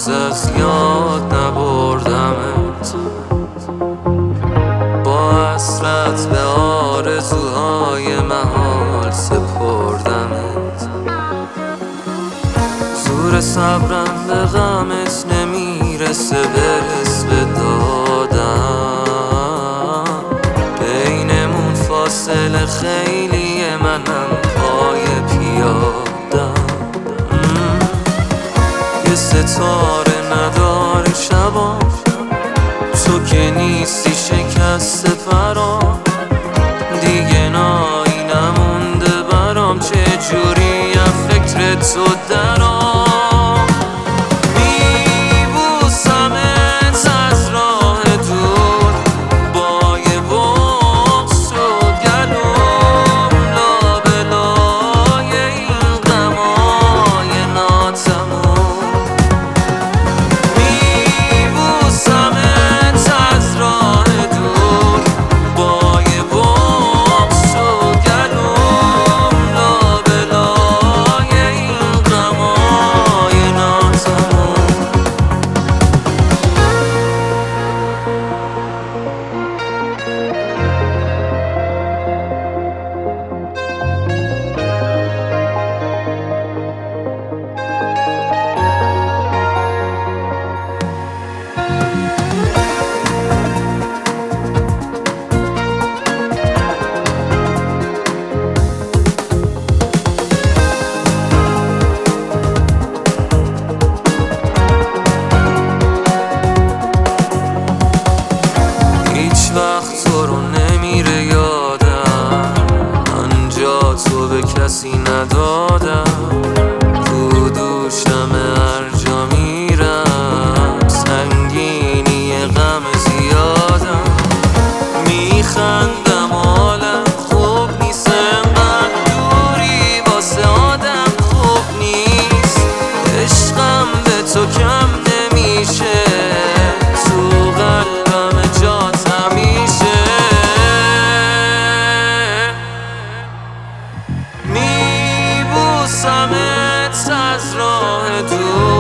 هنوز از یاد نبردمت، با حسرت به آرزوهای محال سپردمت. زور صبرم به غمت نمیرسه، برس به دادم. بینمون فاصله خیلیه، منم پای پیادم. یه ستاره نداره شبام، تو که نیستی شکسته پرام. دیگه نایی نمونده برام، چه جوریم فکر تو درام. میبوسمت از راه دور، با یه بغض شد گلوم. لابلای این غمای ناتموم. میبوسمت از راه دور، با یه بغض شد گلوم. لابلای این غمای ناتموم. هیچ وقت تو رو نمیره یادم، من جا تو به کسی ندادم. تو دوشم هر جا میرم، سنگینی غم زیادم. میخندم حالم خوب نیست، انقدر دوری واسه آدم خوب نیست. عشقم به تو کم نمیشه، تو قلبم جات همیشه. میبوسمت از راه دور،